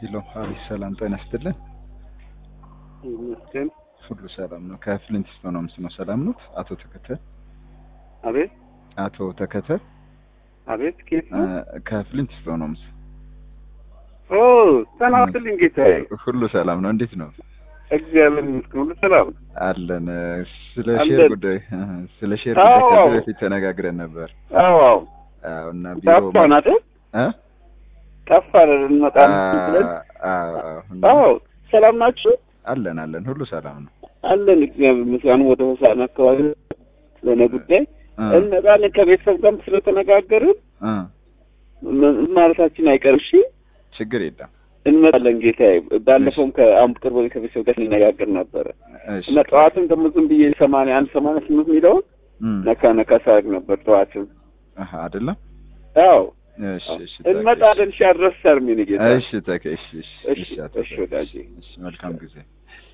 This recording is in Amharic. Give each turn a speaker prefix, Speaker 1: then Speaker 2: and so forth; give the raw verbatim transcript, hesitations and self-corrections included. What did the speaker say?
Speaker 1: ሄሎ አቤት ሰላም ጤና ይስጥልኝ
Speaker 2: ይመስገን
Speaker 1: ሁሉ ሰላም ነው ከፍሊንትስቶን ነው ምስነው ሰላም ነው አቶ ተከተል
Speaker 2: አቤት
Speaker 1: አቶ ተከተል
Speaker 2: አቤት ኬት ነው
Speaker 1: ከፍሊንትስቶን ነው ምስ
Speaker 2: ኦ ሰላምልኝ ጌታዬ
Speaker 1: ሁሉ ሰላም ነው እንዴት ነው
Speaker 2: እግዚአብሔር ይመስገን ሁሉ ሰላም
Speaker 1: አለን ስለ ሼር ጉዳይ ስለ ሼር ጉዳይ ከዚህ በፊት ተነጋግረን ነበር
Speaker 2: አዎ አዎ
Speaker 1: እና ቢሮ
Speaker 2: ታፋናተ
Speaker 1: እ
Speaker 2: ታፋረ እንመጣለን ብለን አዎ ሰላም ናችሁ
Speaker 1: አለን አለን ሁሉ ሰላም ነው
Speaker 2: አለን እግዚአብሔር ይመስገን ወደ ሆሳዕና አካባቢ ለነ ጉዳይ እንመጣለን ከቤተሰብ ጋር ስለተነጋገርን እ ማለታችን አይቀርም እሺ
Speaker 1: ችግር የለም
Speaker 2: እንመጣለን ጌታዬ ባለፈውም ከአምጥር ወደ ከቤተሰብ ጋር እንነጋገር ነበር እና ጠዋትም ደግሞ ዝም ብዬ ሰማንያ አንድ ሰማንያ ስምንት ሚሊዮን ነካ ነካ ሳይግ ነበር ጠዋትም
Speaker 1: አሃ አይደለም
Speaker 2: አዎ
Speaker 1: እሺ እሺ
Speaker 2: እንመጣለን ሻድረስ ሰርሚን ጌታ
Speaker 1: እሺ ተከ እሺ እሺ
Speaker 2: እሺ እሺ ወዳጄ
Speaker 1: እሺ መልካም ጊዜ